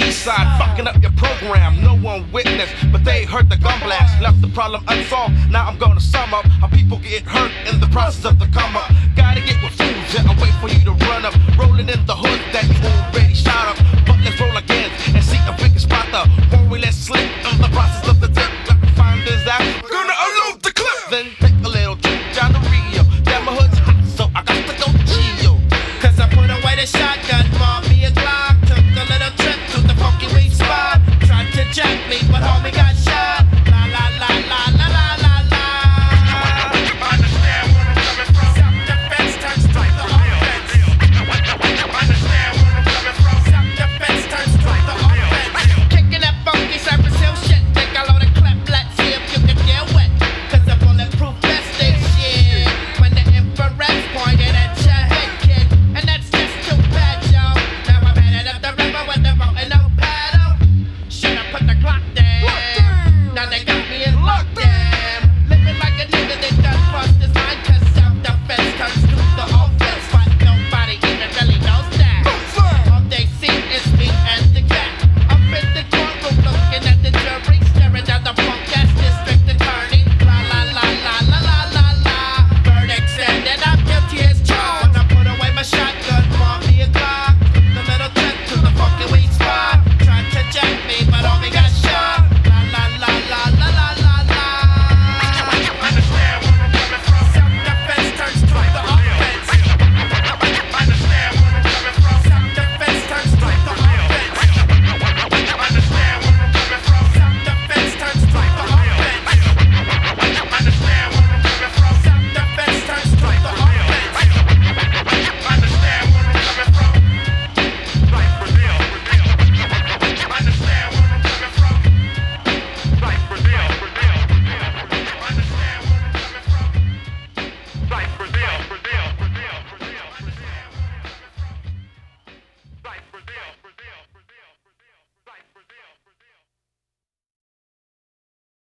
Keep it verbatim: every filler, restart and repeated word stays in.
east side, fucking up your program. No one witnessed, but they heard the gun blast. Left the problem unsolved. Now I'm gonna sum up how people get hurt in the process of the come up. Gotta get with fools, yeah, I wait for you to run up. Rolling in the hood that you already shot up. But let's roll again and see if we can spot the one we let slip in the process of the dip. Let me find this out. Gonna unload the clip. Then take a little trip down to Rio. Damn, my hood's hot, so I got to go chill. Cause I put away the shotgun, bought me a Glock. Took a little trip to the funky weed spot. Tried to jack me, but homie got